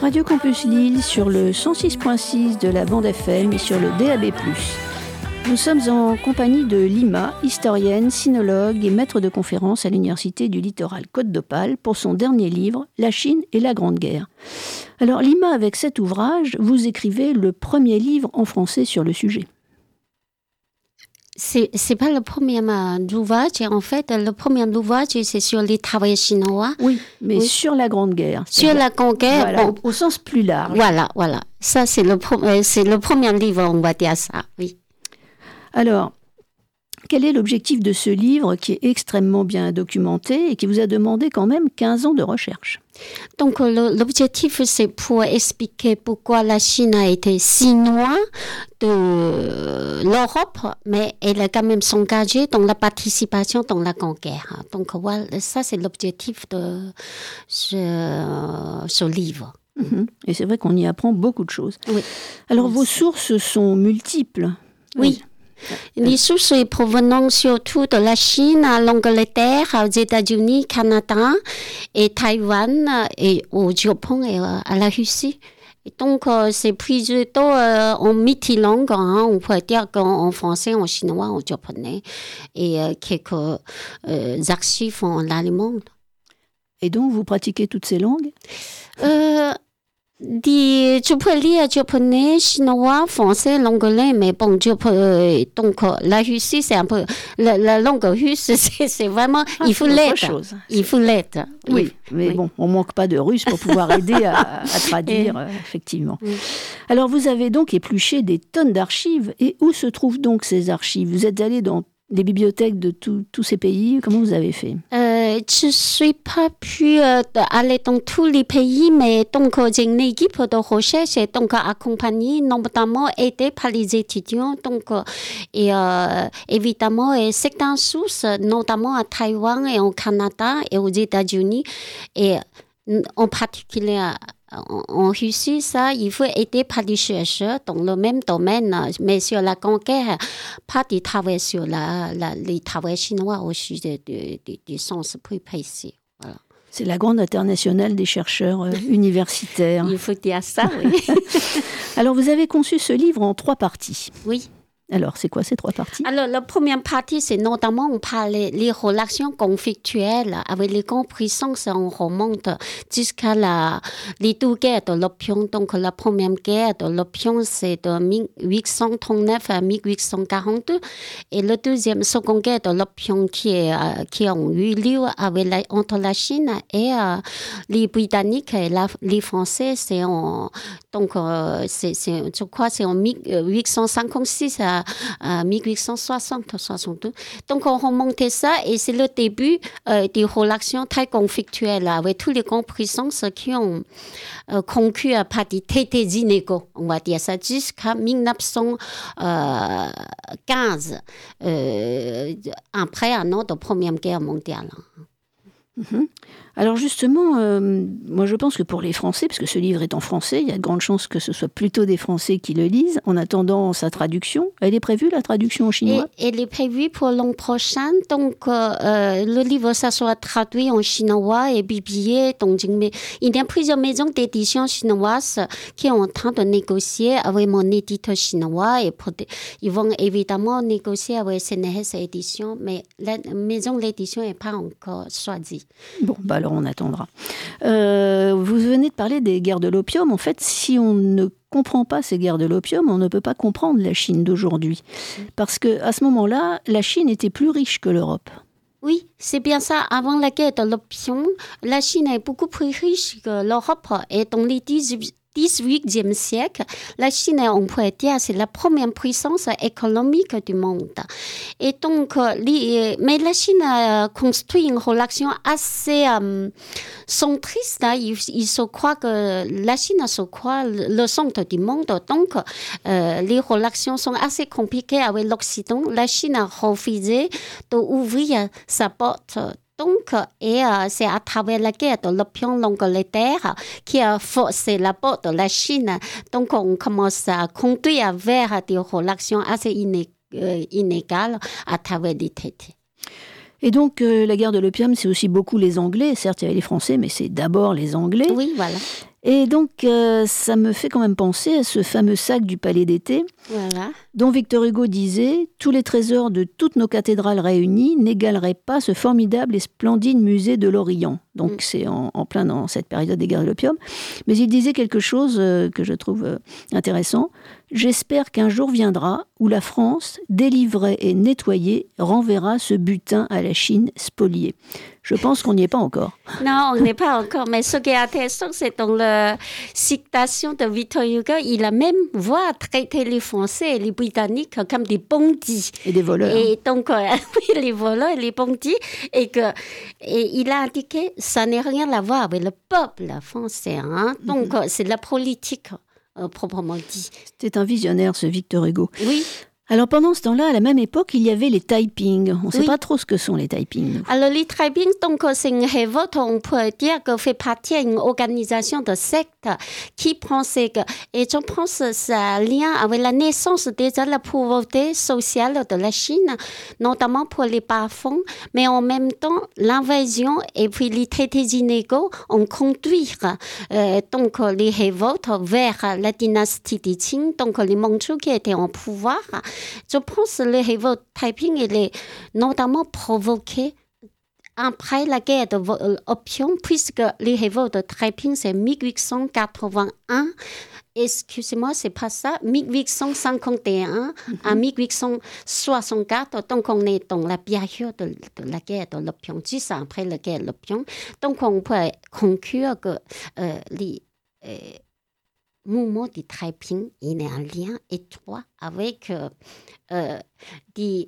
Radio Campus Lille sur le 106.6 de la bande FM et sur le DAB+. Nous sommes en compagnie de Lima, historienne, sinologue et maître de conférences à l'Université du Littoral Côte d'Opale pour son dernier livre, La Chine et la Grande Guerre. Alors Lima, avec cet ouvrage, vous écrivez le premier livre en français sur le sujet. C'est pas le premier ouvrage. En fait, le premier ouvrage, c'est sur les travailleurs chinois. Oui, mais oui. Sur la Grande Guerre. Sur la Grande Guerre. Voilà, bon, au sens plus large. Voilà. Ça, c'est le premier livre, on va dire ça, oui. Alors, quel est l'objectif de ce livre qui est extrêmement bien documenté et qui vous a demandé quand même 15 ans de recherche ? Donc, l'objectif, c'est pour expliquer pourquoi la Chine a été si loin de l'Europe, mais elle a quand même s'engagé dans la participation dans la Grande Guerre. Donc, voilà, ça, c'est l'objectif de ce livre. Et c'est vrai qu'on y apprend beaucoup de choses. Oui. Alors, vos sources sont multiples. Oui. Les sources provenant surtout de la Chine, l'Angleterre, aux États-Unis, Canada et Taïwan et au Japon et à la Russie. Et donc, c'est plutôt en multilangue, on pourrait dire qu'en français, en chinois, en japonais et quelques archives en allemand. Et donc, vous pratiquez toutes ces langues ? Je peux lire japonais, chinois, français, l'anglais, mais bon, donc la Russie, c'est un peu la langue russe, c'est vraiment il faut l'aide. Il faut l'aide. Oui, mais bon, on manque pas de russe pour pouvoir aider à traduire, effectivement. Oui. Alors, vous avez donc épluché des tonnes d'archives. Et où se trouvent donc ces archives ? Vous êtes allé dans des bibliothèques de tous ces pays. Comment vous avez fait ? Je ne suis pas pu aller dans tous les pays, mais donc j'ai une équipe de recherche et donc accompagnée, notamment aidée par les étudiants. Donc, et évidemment, et certaines sources, notamment à Taïwan et au Canada et aux États-Unis, et en particulier en Russie, ça, il faut aider par des chercheurs dans le même domaine, mais sur la Grande Guerre, pas des travaux sur les travaux chinois aussi, du sens plus précis. Voilà. C'est la grande internationale des chercheurs universitaires. Il faut dire ça, oui. Alors, vous avez conçu ce livre en 3 parties. Oui. Alors, c'est quoi ces 3 parties ? Alors, la première partie, c'est notamment, on parle les relations conflictuelles avec les grandes puissances. On remonte jusqu'à les 2 guerres de l'opium. Donc, la première guerre de l'opium, c'est de 1839 à 1842. Et la seconde guerre de l'opium qui ont eu lieu entre la Chine et les Britanniques et les Français. Je crois c'est en 1856 à 1860-62. Donc, on remontait ça et c'est le début des relations très conflictuelles avec tous les grandes puissances qui ont conclu par des traités inégaux, on va dire ça, jusqu'à 1915, après un an de Première Guerre mondiale. Alors justement, moi je pense que pour les Français, parce que ce livre est en français, il y a de grandes chances que ce soit plutôt des Français qui le lisent, en attendant sa traduction. Elle est prévue, la traduction en chinois ? Elle est prévue pour l'an prochain, donc le livre, ça sera traduit en chinois et publié. Donc, il y a plusieurs maisons d'édition chinoises qui sont en train de négocier avec mon éditeur chinois et ils vont évidemment négocier avec CNRS Édition, mais la maison d'édition n'est pas encore choisie. Bon, alors on attendra. Vous venez de parler des guerres de l'opium. En fait, si on ne comprend pas ces guerres de l'opium, on ne peut pas comprendre la Chine d'aujourd'hui. Parce qu'à ce moment-là, la Chine était plus riche que l'Europe. Oui, c'est bien ça. Avant la guerre de l'opium, la Chine est beaucoup plus riche que l'Europe. Et dans les 18e siècle, la Chine, on pourrait dire, c'est la première puissance économique du monde. Et donc, mais la Chine a construit une relation assez centriste. Il se croit que la Chine se croit le centre du monde. Donc, les relations sont assez compliquées avec l'Occident. La Chine a refusé d'ouvrir sa porte. Donc, c'est à travers la guerre de l'opium, l'Angleterre qui a forcé la porte de la Chine. Donc, on commence à conduire vers des relations assez inégales à travers les traités. Et donc, la guerre de l'opium, c'est aussi beaucoup les Anglais. Certes, il y avait les Français, mais c'est d'abord les Anglais. Oui, voilà. Et donc, ça me fait quand même penser à ce fameux sac du Palais d'été, Voilà. dont Victor Hugo disait « Tous les trésors de toutes nos cathédrales réunies n'égaleraient pas ce formidable et splendide musée de l'Orient. » Donc, c'est en plein dans cette période des guerres de l'opium. Mais il disait quelque chose que je trouve intéressant. « J'espère qu'un jour viendra où la France, délivrée et nettoyée, renverra ce butin à la Chine spoliée. » Je pense qu'on n'y est pas encore. Non, on n'est pas encore. Mais ce qui est intéressant, c'est dans la citation de Victor Hugo, il a même voulu traiter les Français et les Britanniques comme des bandits. Et des voleurs. Et donc, oui, les voleurs et les bandits. Et il a indiqué, ça n'a rien à voir avec le peuple français. Hein? Donc, c'est la politique, proprement dit. C'était un visionnaire, ce Victor Hugo. Oui. Alors pendant ce temps-là, à la même époque, il y avait les taipings. On ne sait pas trop ce que sont les taipings. Alors les taipings, donc c'est une révolte, on peut dire que fait partie d'une organisation de secte qui pensait que, et je pense que ça a lien avec la naissance déjà de la pauvreté sociale de la Chine, notamment pour les bas-fonds, mais en même temps l'invasion et puis les traités inégaux ont conduit donc les révoltes vers la dynastie des Qing, donc les Mandchous qui étaient en pouvoir. Je pense que les révoltes taiping, il est notamment provoqué après la guerre de l'opium, puisque les révoltes de taiping, c'est 1881. Excusez-moi, c'est pas ça. 1851 à 1864. Donc, on est dans la période de la guerre de l'opium, juste après la guerre de l'opium. Donc, on peut conclure que les mouvement du taiping, il est en lien étroit avec des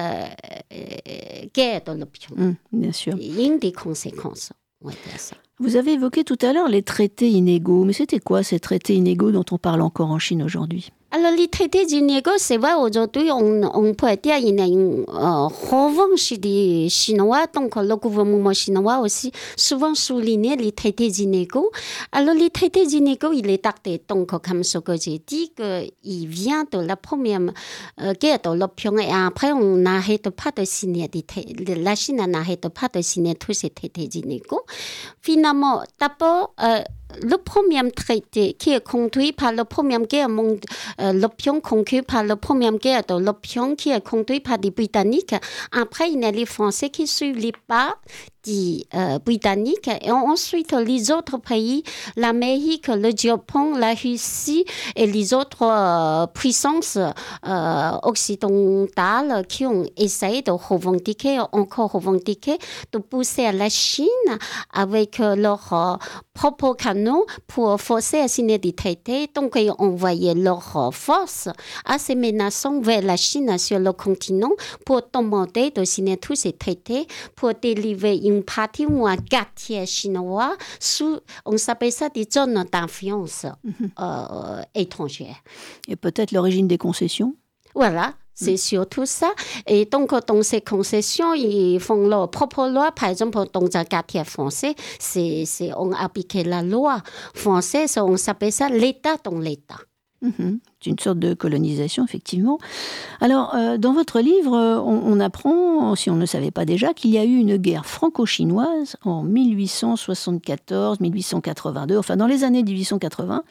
guerres de l'opium. Bien sûr. Une des conséquences, on va dire ça. Vous avez évoqué tout à l'heure les traités inégaux. Mais c'était quoi ces traités inégaux dont on parle encore en Chine aujourd'hui ? Alors, les traités inégaux, c'est vrai, aujourd'hui, on peut dire qu'il y a une revanche des Chinois. Donc, le gouvernement chinois aussi souvent souligné les traités inégaux. Alors, les traités inégaux, il est acté, donc, comme ce que j'ai dit, qu'il vient de la première guerre de l'opium. Et après, on n'arrête pas de signer la Chine n'arrête pas de signer tous ces traités inégaux. Finalement, d'abord, le premier traité qui est conduit par la première guerre l'opium conclu par la première guerre de l'opium qui est conduit par les Britanniques. Après, il y a les Français qui suivent les pas des Britanniques et ensuite les autres pays, l'Amérique, le Japon, la Russie et les autres puissances occidentales qui ont essayé de revendiquer de pousser à la Chine avec leurs propres canaux pour forcer à signer des traités. Donc, ils envoyaient leurs forces assez menaçantes vers la Chine sur le continent pour demander de signer tous ces traités pour délivrer une partie ou un quartier chinois sous, on s'appelle ça des zones d'influence étrangères. Et peut-être l'origine des concessions ? Voilà. C'est surtout ça. Et donc, dans ces concessions, ils font leur propre loi. Par exemple, dans un quartier français, on applique la loi française. On s'appelle ça l'État dans l'État. C'est une sorte de colonisation, effectivement. Alors, dans votre livre, on apprend, si on ne savait pas déjà, qu'il y a eu une guerre franco-chinoise en 1874-1882, enfin dans les années 1880.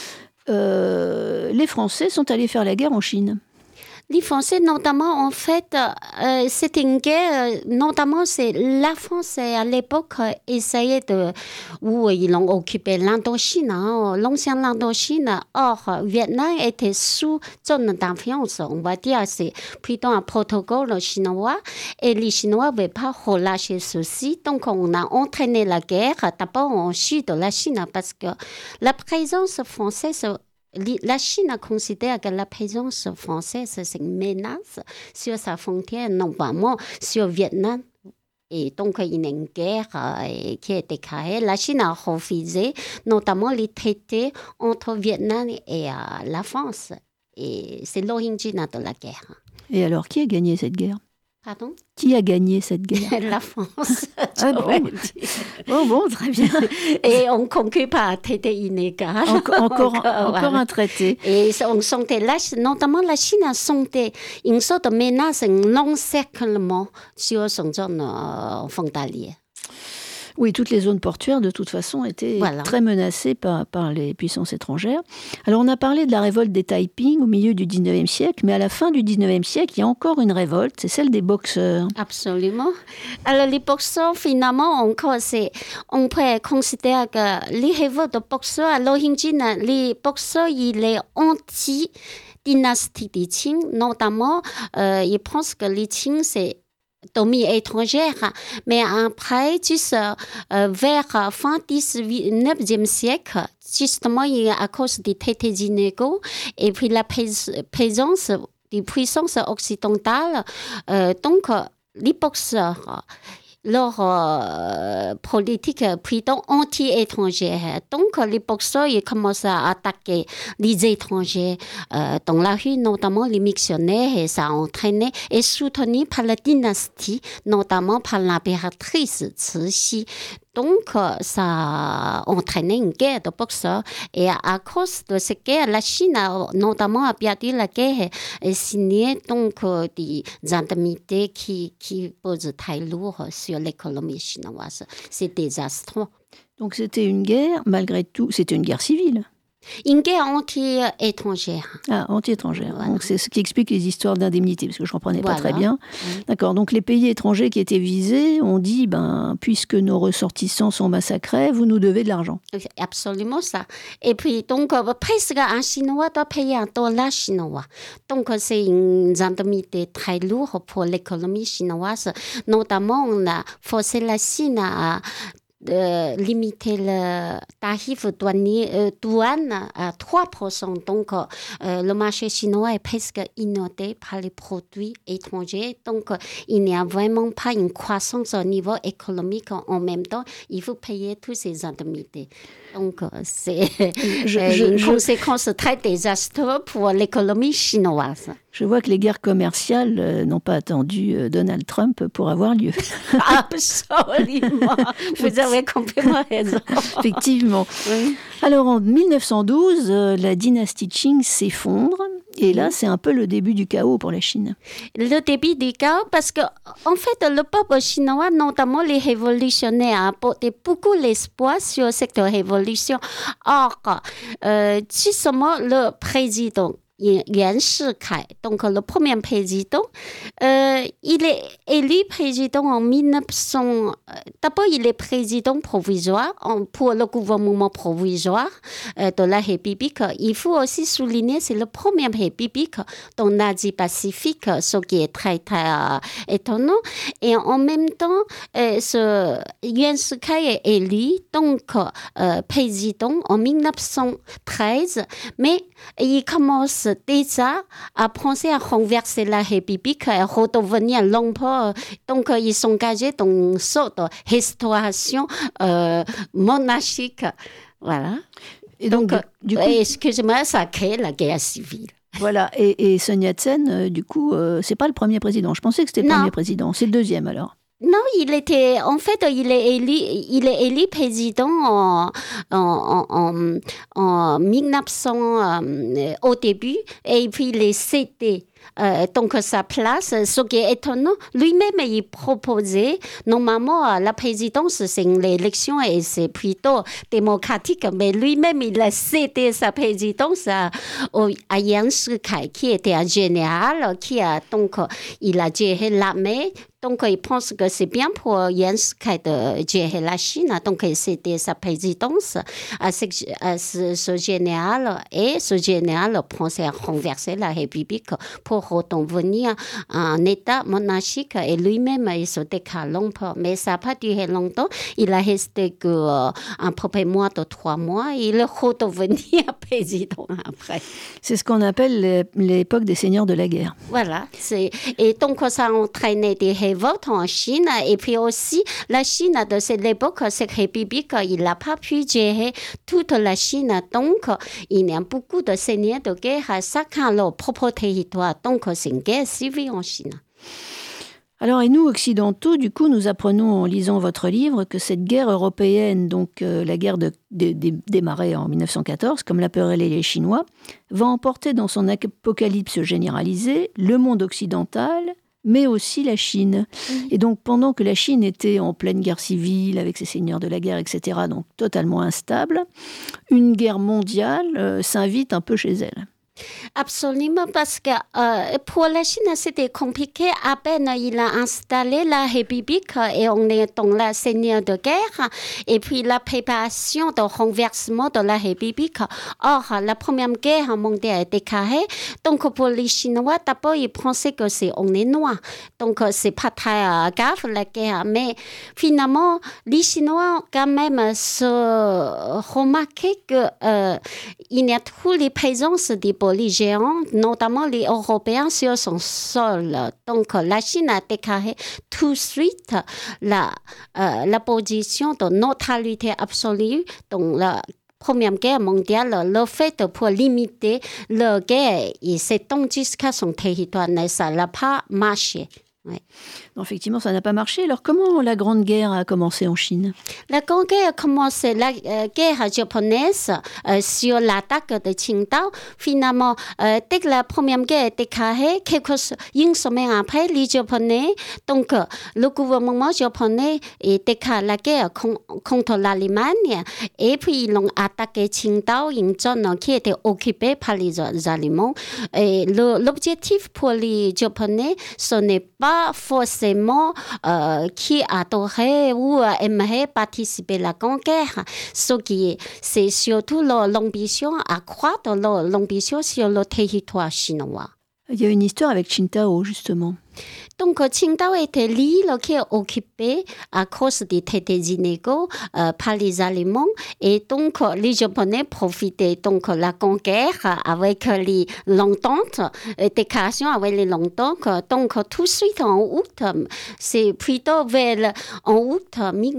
Les Français sont allés faire la guerre en Chine. Les Français, notamment, en fait, c'était une guerre, notamment, c'est la France, à l'époque, essayait où ils ont occupé l'Indochine, l'ancienne Indochine. Or, Vietnam était sous zone d'influence, on va dire, c'est plutôt un protocole chinois, et les Chinois ne veulent pas relâcher ceci. Donc, on a entraîné la guerre, d'abord en sud de la Chine, parce que la présence française, la Chine considère que la présence française, c'est une menace sur sa frontière, notamment sur Vietnam. Et donc, il y a une guerre qui est déclarée. La Chine a refusé, notamment les traités entre Vietnam et la France. Et c'est l'origine de la guerre. Et alors, qui a gagné cette guerre ? Pardon ? Qui a gagné cette guerre ? La France. Bon, très bien. Et on conclut par un traité inégal. Encore un traité. Et on sentait, notamment la Chine a senti une sorte de menace, un encerclement sur son zone frontalière. Oui, toutes les zones portuaires, de toute façon, étaient très menacées par les puissances étrangères. Alors, on a parlé de la révolte des Taiping au milieu du 19e siècle, mais à la fin du 19e siècle, il y a encore une révolte, c'est celle des boxeurs. Absolument. Alors, les boxeurs, finalement, encore, on peut considérer que les révoltes de boxeurs, à l'origine, les boxeurs, il est anti-dynastie des Qing, notamment, ils pensent que les Qing, c'est domaine étrangère, mais après, juste vers fin 19e siècle, justement, à cause des traités inégaux et puis la présence des puissances occidentales, donc les boxeurs, leur politique plutôt anti-étrangère. Donc, les boxeurs, ils commencent à attaquer les étrangers dans la rue, notamment les missionnaires, et ça a entraîné et soutenu par la dynastie, notamment par l'impératrice Cixi. Donc, ça a entraîné une guerre de boxeurs. Et à cause de cette guerre, la Chine, notamment, a perdu la guerre et signé donc des indemnités qui posent très lourd sur l'économie chinoise. C'est désastreux. Donc, c'était une guerre, malgré tout, c'était une guerre civile. Une guerre anti-étrangère. Ah, anti-étrangère. Voilà. Donc, c'est ce qui explique les histoires d'indemnité, parce que je ne comprenais pas très bien. D'accord. Donc, les pays étrangers qui étaient visés ont dit, puisque nos ressortissants sont massacrés, vous nous devez de l'argent. Absolument ça. Et puis, donc, presque un Chinois doit payer un $1 chinois. Donc, c'est une indemnité très lourde pour l'économie chinoise. Notamment, on a forcé la Chine à limiter le tarif douane à 3%. Donc, le marché chinois est presque inondé par les produits étrangers. Donc, il n'y a vraiment pas une croissance au niveau économique. En même temps, il faut payer toutes ces indemnités. Donc, c'est une conséquence très désastreuse pour l'économie chinoise. Je vois que les guerres commerciales n'ont pas attendu Donald Trump pour avoir lieu. Absolument. Vous avez complètement raison. Effectivement. Oui. Alors, en 1912, la dynastie Qing s'effondre. Et là, c'est un peu le début du chaos pour la Chine. Le début du chaos, parce que, en fait, le peuple chinois, notamment les révolutionnaires, a apporté beaucoup d'espoir sur cette révolution. Or, justement, le président Yuan Shikai, donc le premier président, il est élu président en 1900. D'abord, il est président provisoire pour le gouvernement provisoire de la République. Il faut aussi souligner, c'est la première République dans l'Asie-Pacifique, ce qui est très, très étonnant. Et en même temps, ce Yuan Shikai est élu donc président en 1913, mais il commence déjà à penser à renverser la République et redevenir l'empereur. Donc, ils sont engagés dans une sorte de restauration monarchique. Voilà. Et donc, du coup, excusez-moi, ça crée la guerre civile. Voilà. Et Sun Yat-sen, du coup, c'est pas le premier président. Je pensais que c'était le premier président. C'est le deuxième, alors. Non, il est élu président en 1900 au début, et puis il est cédé donc sa place. Ce qui est étonnant, lui-même il proposait, normalement la présidence c'est une élection et c'est plutôt démocratique, mais lui-même il a cédé sa présidence à Yuan Shikai, qui était un général, qui a donc il a géré l'armée. Donc, il pense que c'est bien pour Yuan Shikai de gérer la Chine. Donc, il cédait sa présidence à ce général. Et ce général pensait à renverser la République pour redevenir un État monarchique. Et lui-même, il se déclare l'empereur. Mais ça n'a pas duré longtemps. Il a resté qu'à peu près moins de 3 mois. Il est redevenu président après. C'est ce qu'on appelle l'époque des seigneurs de la guerre. Voilà. Et donc, ça a entraîné des révoltes en Chine, et puis aussi la Chine de cette époque, cette république, il n'a pas pu gérer toute la Chine, donc il y a beaucoup de seigneurs de guerre, chacun leur propre territoire, donc c'est une guerre civile en Chine. Alors, et nous, occidentaux, du coup, nous apprenons en lisant votre livre que cette guerre européenne, donc la guerre démarrée en 1914, comme l'appelleraient les Chinois, va emporter dans son apocalypse généralisé le monde occidental, mais aussi la Chine. Et donc, pendant que la Chine était en pleine guerre civile, avec ses seigneurs de la guerre, etc., donc totalement instable, une guerre mondiale s'invite un peu chez elle. Absolument, parce que pour la Chine, c'était compliqué. À peine il a installé la République et on est dans la seigneur de guerre. Et puis la préparation de renversement de la République. Or, la première guerre mondiale est déclarée. Donc, pour les Chinois, d'abord, ils pensaient que on est noir. Donc, c'est pas très grave la guerre. Mais finalement, les Chinois, quand même, se remarquaient que il y a toutes les présences des belligérants, notamment les Européens sur son sol. Donc, la Chine a déclaré tout de suite la position de neutralité absolue dans la Première Guerre mondiale. Le fait pour limiter la guerre, il s'étend jusqu'à son territoire, mais ça n'a pas marché. Ouais. Non, effectivement, ça n'a pas marché. Alors, comment la Grande Guerre a commencé en Chine ? La Grande Guerre a commencé, la guerre japonaise sur l'attaque de Qingdao. Finalement, dès que la Première Guerre est déclarée, une semaine après, les Japonais, donc le gouvernement japonais déclare la guerre contre l'Allemagne et puis ils ont attaqué Qingdao, une zone qui était occupée par les Allemands. Et l'objectif pour les Japonais, ce n'est pas forcément qui adorait ou aimerait participer à la Grande Guerre. C'est surtout l'ambition, accroître l'ambition sur le territoire chinois. Il y a une histoire avec Qingdao, justement. Donc, Qingdao était l'île qui est occupée à cause des traités inégaux par les Allemands. Et donc, les Japonais profitaient donc de la Grande Guerre avec les l'entente, déclaration avec les l'entente. Donc, tout de suite en août, c'est plutôt en août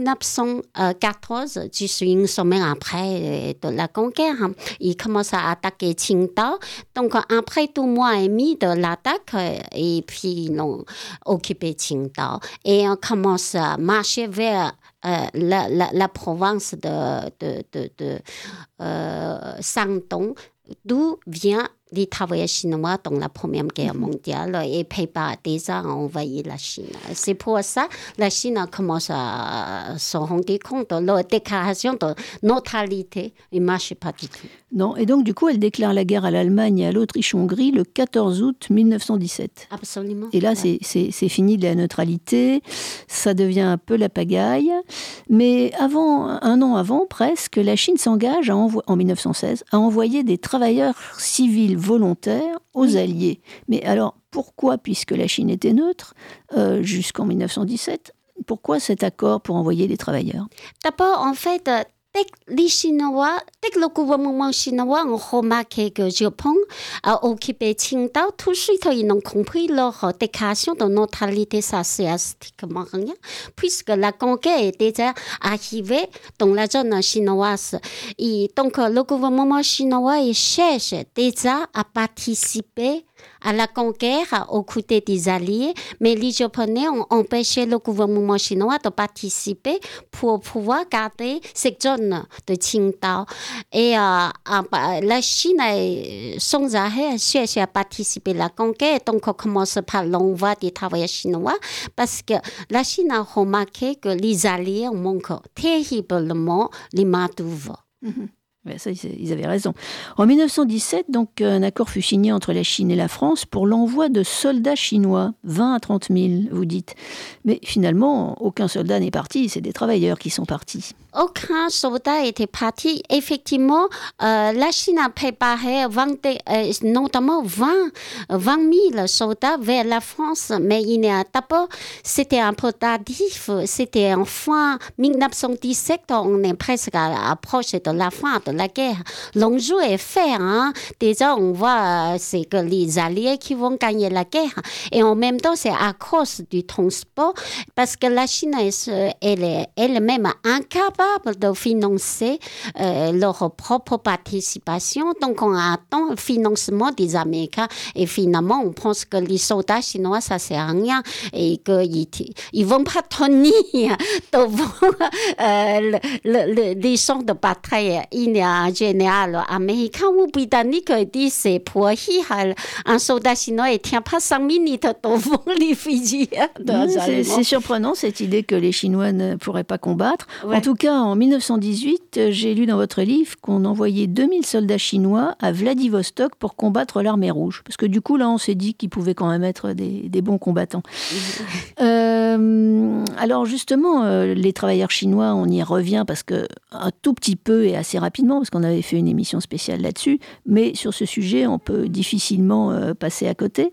1914, je suis une semaine après de la Grande Guerre, ils commencent à attaquer Qingdao. Donc, après 2 mois et demi de l'attaque, et puis ils ont occupé Qingdao et on commence à marcher vers la province de Shandong, d'où vient les travailleurs chinois dans la Première Guerre mondiale et préparent déjà à envahir la Chine. C'est pour ça que la Chine commence à se rendre compte de leur déclaration de neutralité. Il ne marche pas du tout. Non, et donc du coup, elle déclare la guerre à l'Allemagne et à l'Autriche-Hongrie le 14 août 1917. Absolument. Et là, ouais. c'est fini de la neutralité, ça devient un peu la pagaille. Mais un an avant, presque, la Chine s'engage en 1916 à envoyer des travailleurs civils volontaires aux Alliés. Mais alors, pourquoi, puisque la Chine était neutre jusqu'en 1917, pourquoi cet accord pour envoyer des travailleurs ? D'abord, en fait, dès que le gouvernement chinois a remarqué que le Japon a occupé Qingdao, tout de suite, ils ont compris leur déclaration de neutralité, ça c'est strictement rien, puisque la conquête est déjà arrivée dans la zone chinoise. Et donc, le gouvernement chinois il cherche déjà à participer à la conquête aux côtés des Alliés, mais les Japonais ont empêché le gouvernement chinois de participer pour pouvoir garder cette zone de Qingdao. Et la Chine, sans arrêt, cherche à participer à la conquête, donc on commence par l'envoi des travailleurs chinois, parce que la Chine a remarqué que les Alliés manquent terriblement les main-d'œuvre. Ouais, ça, ils avaient raison. En 1917, donc, un accord fut signé entre la Chine et la France pour l'envoi de soldats chinois, 20 à 30 000, vous dites. Mais finalement, aucun soldat n'est parti, c'est des travailleurs qui sont partis. Aucun soldat était parti. Effectivement, la Chine a préparé notamment 20 000 soldats vers la France, mais d'abord, c'était un peu tardif. C'était en fin 1917, on est presque à l'approche de la fin de la guerre. L'enjeu est fait. Déjà, on voit c'est que les Alliés qui vont gagner la guerre. Et en même temps, c'est à cause du transport, parce que la Chine, elle est même incapable capables de financer leur propre participation. Donc, on attend le financement des Américains. Et finalement, on pense que les soldats chinois, ça sert à rien et qu'ils vont pas tenir devant les champs de bataille. Il y a un général américain ou britannique qui dit c'est pour rire. Un soldat chinois ne tient pas 5 minutes devant les fusils. C'est surprenant cette idée que les Chinois ne pourraient pas combattre. Ouais. En tout cas, en 1918, j'ai lu dans votre livre qu'on envoyait 2000 soldats chinois à Vladivostok pour combattre l'armée rouge. Parce que du coup, là, on s'est dit qu'ils pouvaient quand même être des bons combattants. Alors justement, les travailleurs chinois, on y revient parce que un tout petit peu et assez rapidement, parce qu'on avait fait une émission spéciale là-dessus, mais sur ce sujet, on peut difficilement passer à côté.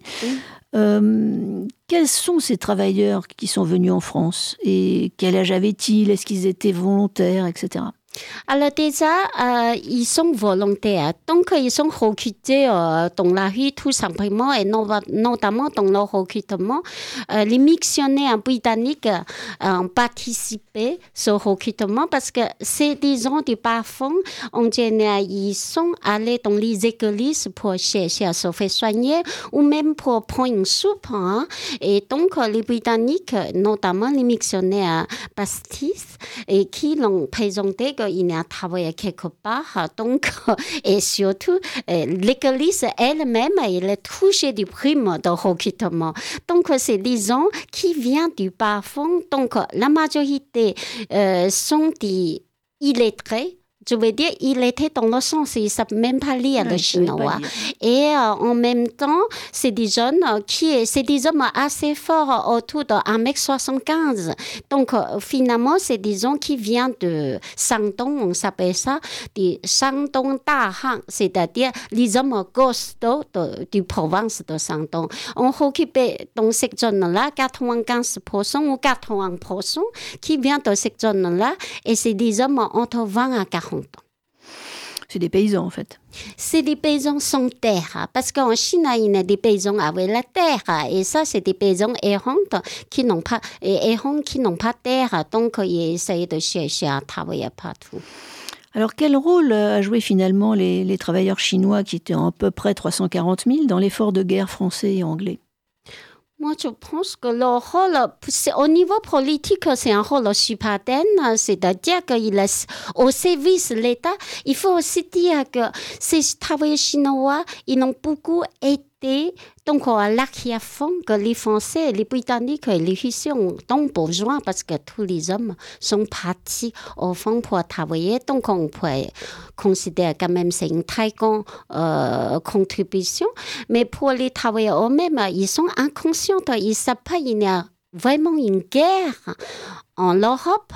Quels sont ces travailleurs qui sont venus en France et quel âge avaient-ils? Est-ce qu'ils étaient volontaires, etc. Alors déjà, ils sont volontaires. Donc, ils sont recrutés dans la rue tout simplement et notamment dans leur recrutement. Les missionnaires britanniques ont participé à ce recrutement parce que c'est des gens du bas-fond. En général, ils sont allés dans les églises pour chercher à se faire soigner ou même pour prendre une soupe. Hein. Et donc, les Britanniques, notamment les missionnaires baptistes, et qui l'ont présenté il y a travaillé quelque part. Donc, et surtout, l'église elle-même, elle est touchée du prime de recrutement. Donc, c'est des gens qui viennent du bas-fond. Donc, la majorité sont des illettrés. Je veux dire, il était dans le sens, ils ne savent même pas lire le chinois. Et en même temps, c'est des jeunes c'est des hommes assez forts autour de 1m75. Donc, finalement, c'est des gens qui viennent de Shandong, on s'appelle ça, des Shandong Dahang, c'est-à-dire les hommes costauds du province de Shandong. On occupait dans cette zone-là 95% ou 80% qui viennent de cette zone-là, et c'est des hommes entre 20 à 40. C'est des paysans, en fait. C'est des paysans sans terre, parce qu'en Chine, il y a des paysans avec la terre, et ça, c'est des paysans errants qui n'ont pas terre, donc ils essayent de chercher à travailler partout. Alors, quel rôle a joué finalement les travailleurs chinois, qui étaient à peu près 340 000, dans l'effort de guerre français et anglais ? Moi, je pense que leur rôle, au niveau politique, c'est un rôle subalterne, c'est-à-dire qu'il est au service de l'État. Il faut aussi dire que ces travailleurs chinois, ils ont beaucoup été donc à l'arrière-fond que les Français, les Britanniques et les Russes ont besoin parce que tous les hommes sont partis au fond pour travailler. Donc, on pourrait considérer quand même que c'est une très grande contribution. Mais pour les travailleurs eux-mêmes, ils sont inconscients. Ils ne savent pas qu'il y a vraiment une guerre en Europe.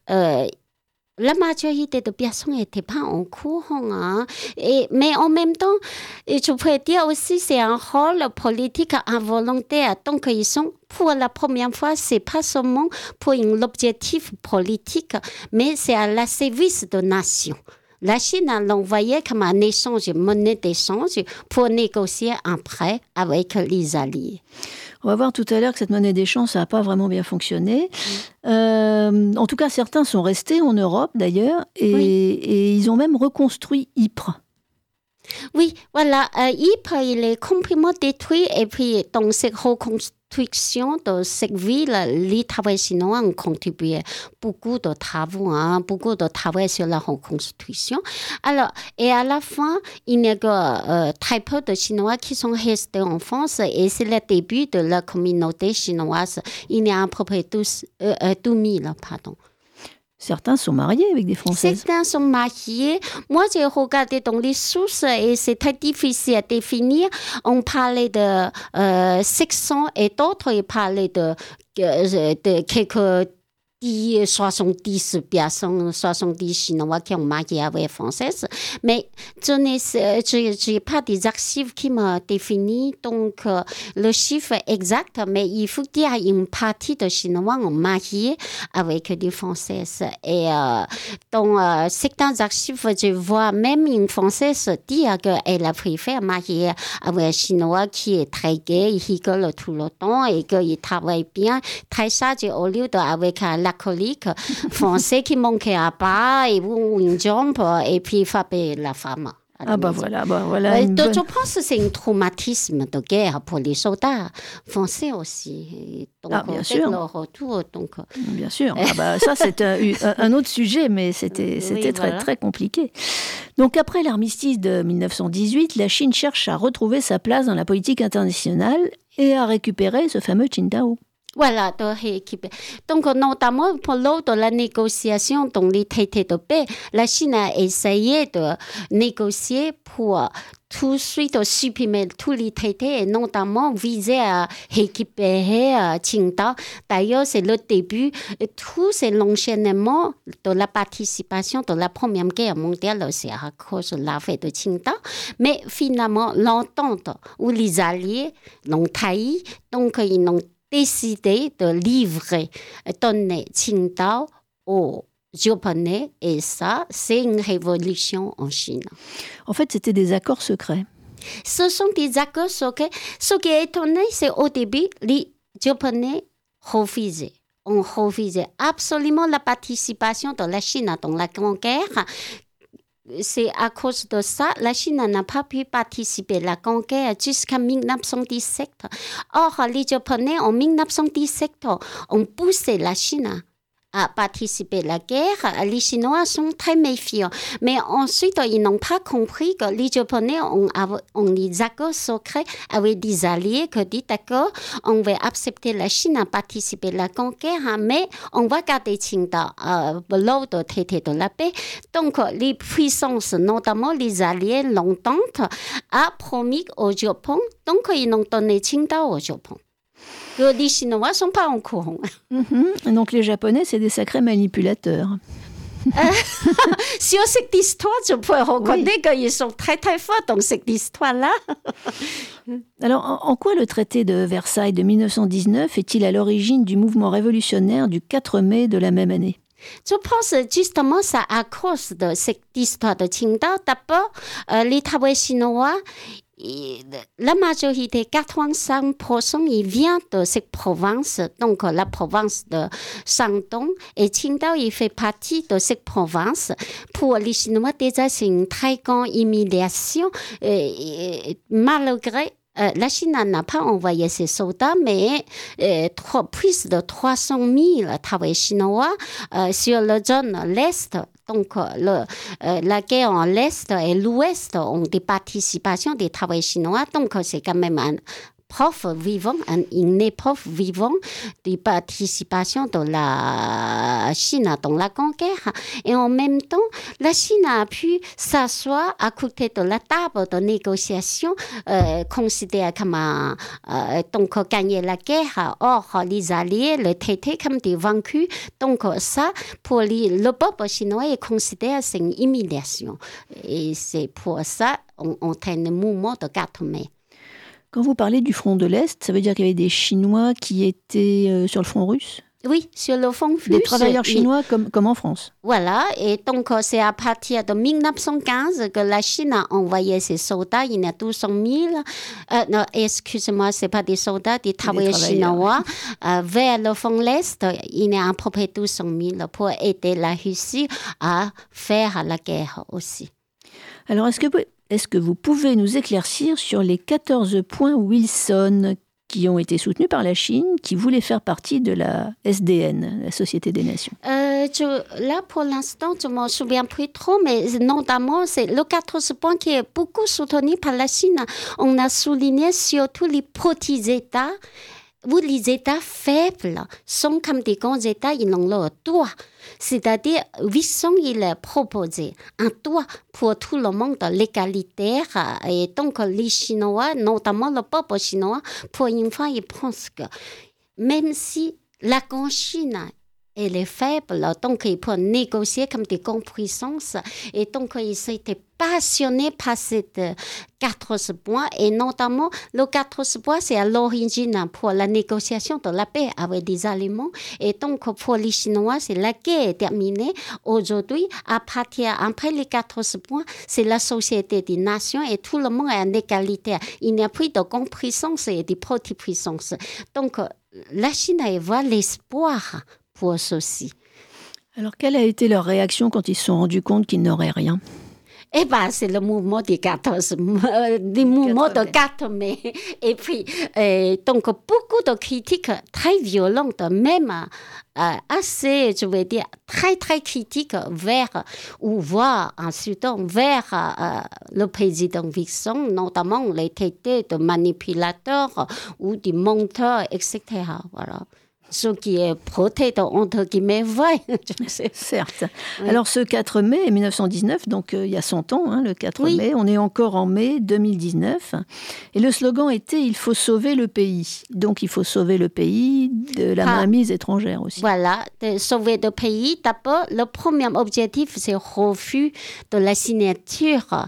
La majorité des personnes n'étaient pas en courant. Hein. Mais en même temps, je pourrais dire aussi c'est un rôle politique involontaire. Donc, ils sont, pour la première fois, ce n'est pas seulement pour un objectif politique, mais c'est à la service de nation. La Chine a l'envoyé comme un échange, une monnaie d'échange pour négocier un prêt avec les alliés. On va voir tout à l'heure que cette monnaie d'échange, ça n'a pas vraiment bien fonctionné. En tout cas, certains sont restés en Europe, d'ailleurs, et ils ont même reconstruit Ypres. Oui, voilà. Ypres, il est complètement détruit, et puis dans cette reconstruction de cette ville, les travailleurs chinois ont contribué beaucoup de travaux, beaucoup de travail sur la reconstruction. Alors, et à la fin, il n'y a que très peu de Chinois qui sont restés en France, et c'est le début de la communauté chinoise. Il y a à peu près 2000, pardon. Certains sont mariés avec des Françaises. Certains sont mariés. Moi, j'ai regardé dans les sources et c'est très difficile à définir. On parlait de 600 et d'autres, ils parlaient de quelques 70 personnes, 70 Chinois qui ont marié avec Françaises. Mais je n'ai pas des archives qui me définissent donc le chiffre exact, mais il faut dire une partie de Chinois ont marié avec des Françaises. Et dans certains archives, je vois même une Française dire qu'elle a préféré marier avec un Chinois qui est très gai, il rigole tout le temps et qu'il travaille bien, très sage au lieu d'avec la alcooliques français qui manquaient à pas et une jambe et puis frappaient la femme. Voilà. Je pense que c'est un traumatisme de guerre pour les soldats français aussi. Donc, bien sûr. Leur retour, Bien sûr. Ça, c'est un autre sujet, mais c'était très, très compliqué. Donc, après l'armistice de 1918, la Chine cherche à retrouver sa place dans la politique internationale et à récupérer ce fameux Qingdao. Voilà, de rééquiper. Donc, notamment, pour lors de la négociation dans les traités de paix, la Chine a essayé de négocier pour tout de suite supprimer tous les traités et notamment viser à récupérer Qingdao. D'ailleurs, c'est le début. Tout c'est l'enchaînement de la participation de la Première Guerre mondiale, c'est à cause de l'affaire de Qingdao. Mais finalement, l'entente où les Alliés l'ont trahi, donc ils n'ont décidé de donner Qingdao aux Japonais, et ça, c'est une révolution en Chine. En fait, c'était des accords secrets. Ce sont des accords secrets. Ce qui est étonnant, c'est au début, les Japonais refusaient. On refusait absolument la participation de la Chine dans la Grande Guerre. C'est à cause de ça, la Chine n'a pas pu participer à la conquête jusqu'en 1917. Or, les Japonais, en 1917, ont poussé la Chine à participer à la guerre. Les Chinois sont très méfiants. Mais ensuite, ils n'ont pas compris que les Japonais ont des accords secrets avec des alliés qui disent d'accord, on va accepter la Chine à participer à la conquête, mais on va garder Qingdao lors du traité de la paix. Donc, les puissances, notamment les alliés, l'entente, a promis au Japon, donc ils ont donné Qingdao au Japon. Que les Chinois ne sont pas en courant. Donc les Japonais, c'est des sacrés manipulateurs. Sur cette histoire, je peux reconnaître qu'ils sont très très forts dans cette histoire-là. Alors, en quoi le traité de Versailles de 1919 est-il à l'origine du mouvement révolutionnaire du 4 mai de la même année ? Je pense justement ça à cause de cette histoire de Qingdao. D'abord, les travailleurs chinois, la majorité, 85%, il vient de cette province, donc la province de Shandong. Et Qingdao, il fait partie de cette province. Pour les Chinois, déjà, c'est une très grande humiliation. Malgré la Chine n'a pas envoyé ses soldats, mais plus de 300 000 travailleurs chinois sur la zone l'Est. Donc, la guerre en l'Est et l'Ouest ont des participations des travailleurs chinois. Donc, c'est quand même une épreuve vivante de participation de la Chine dans la conquête. Et en même temps, la Chine a pu s'asseoir à côté de la table de négociation, considérée comme donc gagner la guerre. Or, les alliés le traitaient comme des vaincus. Donc, ça, pour le peuple chinois, est considéré comme une humiliation. Et c'est pour ça qu'on entraîne le mouvement de 4 mai. Quand vous parlez du front de l'Est, ça veut dire qu'il y avait des Chinois qui étaient sur le front russe ? Oui, sur le front russe. Des travailleurs chinois comme en France. Voilà, et donc c'est à partir de 1915 que la Chine a envoyé ses soldats. Il y a 200 000, non, excusez-moi, ce n'est pas des soldats, des travailleurs chinois vers le front de l'Est. Il y a à peu près 200 000 pour aider la Russie à faire la guerre aussi. Alors, est-ce que vous pouvez nous éclaircir sur les 14 points Wilson qui ont été soutenus par la Chine, qui voulaient faire partie de la SDN, la Société des Nations? Là, pour l'instant, je ne m'en souviens plus trop, mais notamment, c'est le 14 points qui est beaucoup soutenu par la Chine. On a souligné surtout les petits États, où les États faibles sont comme des grands États, ils ont leur droit. C'est-à-dire, Wilson, il a proposé un droit pour tout le monde l'égalitaire. Et donc, les Chinois, notamment le peuple chinois, pour une fois, ils pensent que même si la grande Chine, elle est faible, donc ils peuvent négocier comme des grandes puissances. Et donc, ils étaient passionnés par ces 14 points. Et notamment, le 14 points, c'est à l'origine pour la négociation de la paix avec des Allemands. Et donc, pour les Chinois, c'est la guerre est terminée. Aujourd'hui, après les 14 points, c'est la Société des Nations et tout le monde est en égalité. Il n'y a plus de grandes puissances et de petites puissances. Donc, la Chine voit l'espoir pour ceci. Alors, quelle a été leur réaction quand ils se sont rendus compte qu'ils n'auraient rien? Eh bien, c'est le mouvement du 14 de 4 mai. Et puis, donc, beaucoup de critiques très violentes, même assez, je veux dire, très, très critiques voire insultant vers le président Wilson, notamment les traités de manipulateurs ou de menteurs, etc. Voilà. Ce qui est peut-être entre guillemets vrai. Certes. Oui. Alors ce 4 mai 1919, donc il y a 100 ans, le 4 mai, on est encore en mai 2019. Et le slogan était « Il faut sauver le pays ». Donc il faut sauver le pays de la mainmise étrangère aussi. Voilà, de sauver le pays. D'abord, le premier objectif, c'est le refus de la signature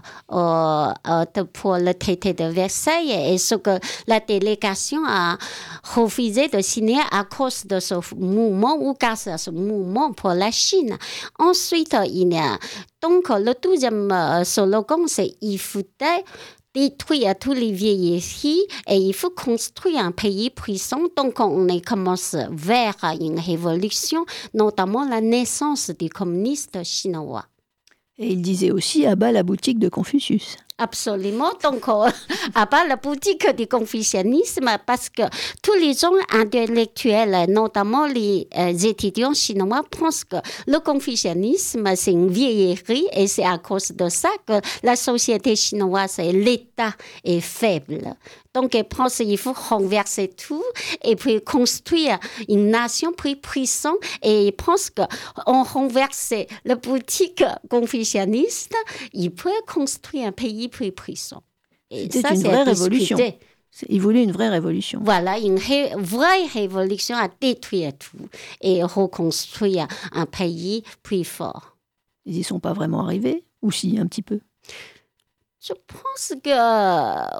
pour le traité de Versailles. Et ce que la délégation a refusé de signer à cause de ce mouvement ou grâce à ce mouvement pour la Chine. Ensuite, il y a donc le deuxième slogan, c'est il faut détruire tous les vieilleries et il faut construire un pays puissant. Donc, on commence vers une révolution, notamment la naissance du communiste chinois. Et il disait aussi à bas la boutique de Confucius. Absolument. Donc, à part la boutique du confucianisme, parce que tous les gens intellectuels, notamment les étudiants chinois, pensent que le confucianisme, c'est une vieillerie et c'est à cause de ça que la société chinoise et l'État est faible. Donc, ils pensent qu'il faut renverser tout et puis construire une nation plus puissante. Et ils pensent qu'en renversant la boutique confucianiste, ils peuvent construire un pays plus puissant. Et c'était une vraie révolution. Ils voulaient une vraie révolution. Voilà, une vraie révolution à détruire tout et reconstruire un pays plus fort. Ils n'y sont pas vraiment arrivés? Ou si, un petit peu? Je pense que...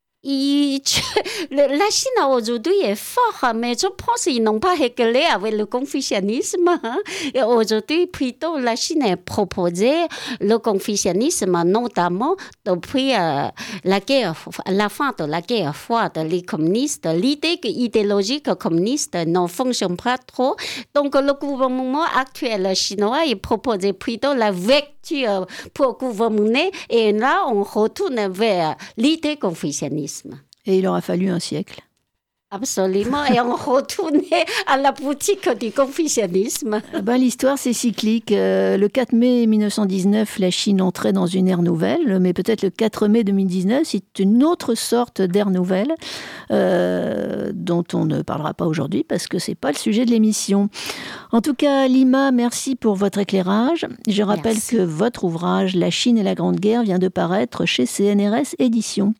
la Chine aujourd'hui est forte, mais je pense qu'ils n'ont pas réglé avec le confucianisme. Et aujourd'hui, plutôt, la Chine a proposé le confucianisme, notamment depuis la fin de la guerre froide, les communistes. L'idée idéologique communiste ne fonctionne pas trop. Donc, le gouvernement actuel chinois, il proposait plutôt la vecture pour gouverner. Et là, on retourne vers l'idée confucianiste. Et il aura fallu un siècle. Absolument, et on retournait à la boutique du confucianisme. L'histoire, c'est cyclique. Le 4 mai 1919, la Chine entrait dans une ère nouvelle, mais peut-être le 4 mai 2019, c'est une autre sorte d'ère nouvelle dont on ne parlera pas aujourd'hui parce que ce n'est pas le sujet de l'émission. En tout cas, Lima, merci pour votre éclairage. Je rappelle que votre ouvrage « La Chine et la Grande Guerre » vient de paraître chez CNRS Éditions.